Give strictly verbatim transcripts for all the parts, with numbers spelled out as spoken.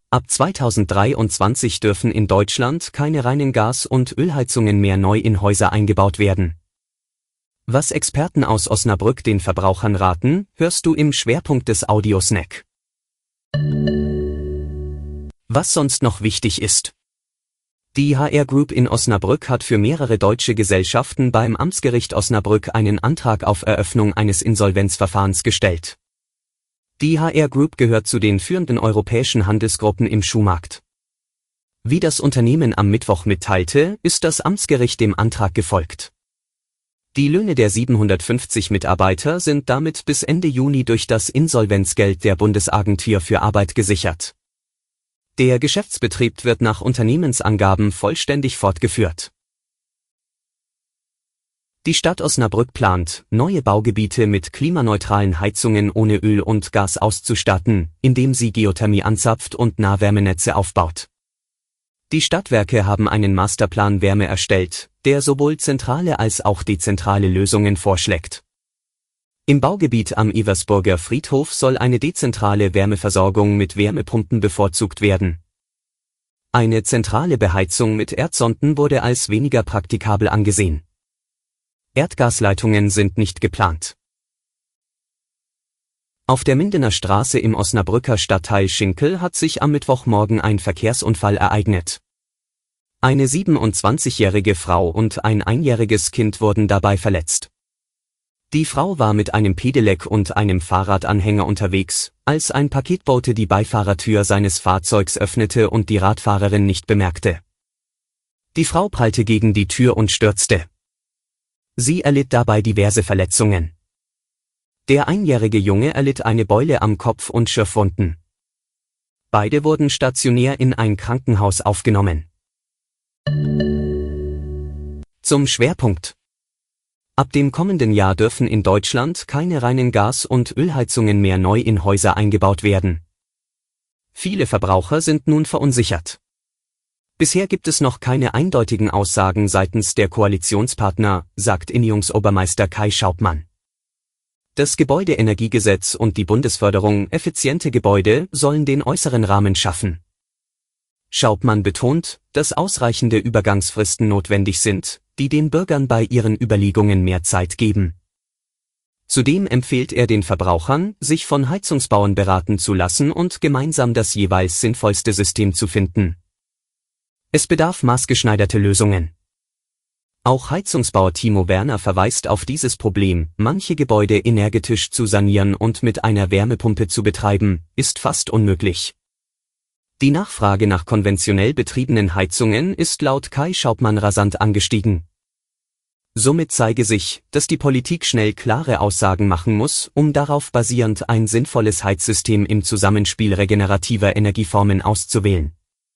Ab zweitausenddreiundzwanzig dürfen in Deutschland keine reinen Gas- und Ölheizungen mehr neu in Häuser eingebaut werden. Was Experten aus Osnabrück den Verbrauchern raten, hörst du im Schwerpunkt des Audiosnack. Was sonst noch wichtig ist. Die H R Group in Osnabrück hat für mehrere deutsche Gesellschaften beim Amtsgericht Osnabrück einen Antrag auf Eröffnung eines Insolvenzverfahrens gestellt. Die H R Group gehört zu den führenden europäischen Handelsgruppen im Schuhmarkt. Wie das Unternehmen am Mittwoch mitteilte, ist das Amtsgericht dem Antrag gefolgt. Die Löhne der siebenhundertfünfzig Mitarbeiter sind damit bis Ende Juni durch das Insolvenzgeld der Bundesagentur für Arbeit gesichert. Der Geschäftsbetrieb wird nach Unternehmensangaben vollständig fortgeführt. Die Stadt Osnabrück plant, neue Baugebiete mit klimaneutralen Heizungen ohne Öl und Gas auszustatten, indem sie Geothermie anzapft und Nahwärmenetze aufbaut. Die Stadtwerke haben einen Masterplan Wärme erstellt, der sowohl zentrale als auch dezentrale Lösungen vorschlägt. Im Baugebiet am Eversburger Friedhof soll eine dezentrale Wärmeversorgung mit Wärmepumpen bevorzugt werden. Eine zentrale Beheizung mit Erdsonden wurde als weniger praktikabel angesehen. Erdgasleitungen sind nicht geplant. Auf der Mindener Straße im Osnabrücker Stadtteil Schinkel hat sich am Mittwochmorgen ein Verkehrsunfall ereignet. Eine siebenundzwanzigjährige Frau und ein einjähriges Kind wurden dabei verletzt. Die Frau war mit einem Pedelec und einem Fahrradanhänger unterwegs, als ein Paketbote die Beifahrertür seines Fahrzeugs öffnete und die Radfahrerin nicht bemerkte. Die Frau prallte gegen die Tür und stürzte. Sie erlitt dabei diverse Verletzungen. Der einjährige Junge erlitt eine Beule am Kopf und Schürfwunden. Beide wurden stationär in ein Krankenhaus aufgenommen. Zum Schwerpunkt. Ab dem kommenden Jahr dürfen in Deutschland keine reinen Gas- und Ölheizungen mehr neu in Häuser eingebaut werden. Viele Verbraucher sind nun verunsichert. Bisher gibt es noch keine eindeutigen Aussagen seitens der Koalitionspartner, sagt Innungs-Obermeister Kai Schaupmann. Das Gebäudeenergiegesetz und die Bundesförderung effiziente Gebäude sollen den äußeren Rahmen schaffen. Schaupmann betont, dass ausreichende Übergangsfristen notwendig sind, die den Bürgern bei ihren Überlegungen mehr Zeit geben. Zudem empfiehlt er den Verbrauchern, sich von Heizungsbauern beraten zu lassen und gemeinsam das jeweils sinnvollste System zu finden. Es bedarf maßgeschneiderte Lösungen. Auch Heizungsbauer Timo Werner verweist auf dieses Problem, manche Gebäude energetisch zu sanieren und mit einer Wärmepumpe zu betreiben, ist fast unmöglich. Die Nachfrage nach konventionell betriebenen Heizungen ist laut Kai Schaupmann rasant angestiegen. Somit zeige sich, dass die Politik schnell klare Aussagen machen muss, um darauf basierend ein sinnvolles Heizsystem im Zusammenspiel regenerativer Energieformen auszuwählen.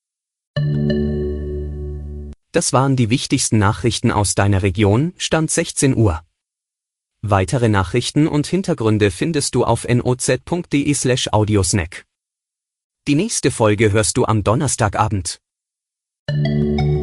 Das waren die wichtigsten Nachrichten aus deiner Region, Stand sechzehn Uhr. Weitere Nachrichten und Hintergründe findest du auf noz punkt de slash audiosnack. Die nächste Folge hörst du am Donnerstagabend.